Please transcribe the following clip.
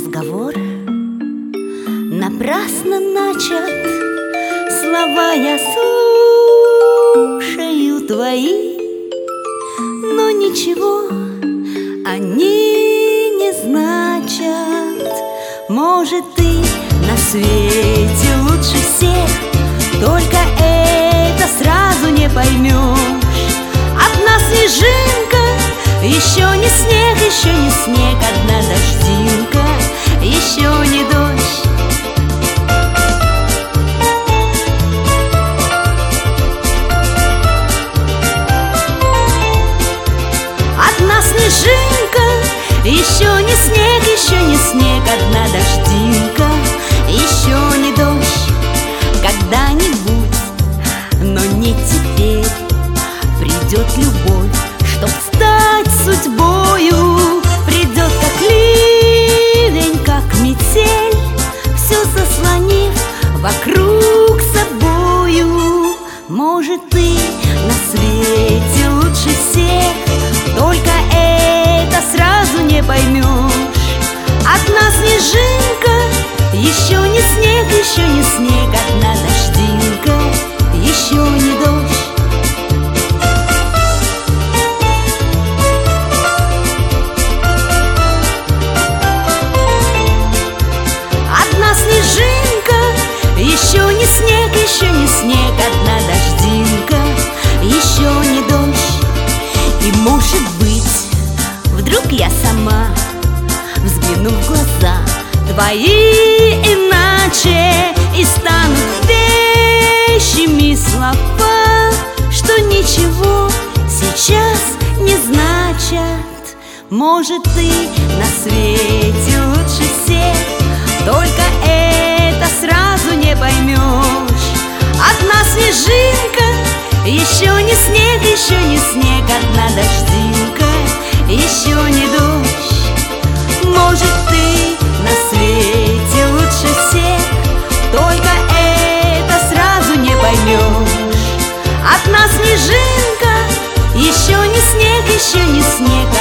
разговор напрасно начат. Слова я слушаю твои, но ничего они не значат. Может, ты на свете лучше всех, только это сразу не поймешь. Одна снежинка, еще не снег, еще не снег. Одна дождинка, еще не дождь. Одна снежинка, еще не снег, еще не снег. Одна дождинка, еще не дождь. Когда-нибудь, но не теперь, придет любовь, чтоб стать судьбою. Придет как ливень, как метель, все заслонив вокруг собою. Может, ты на свете лучше всех, только это сразу не поймешь. Одна снежинка, еще не снег, еще не снег. Одна дождинка, еще не дождь. Одна снежинка, еще не снег, еще не снег. Одна дождинка, еще не дождь. И может быть, вдруг я сама взгляну в глаза твои иначе, и станут вещими слова, что ничего сейчас не значат. Может, ты на свете лучше всех, только это сразу не поймешь. Одна снежинка, еще не снег, еще не снег. Одна дождинка, еще не дождь. Может, ты на свете лучше всех, только это сразу не поймешь. Одна снежинка, еще не снег, еще не снег.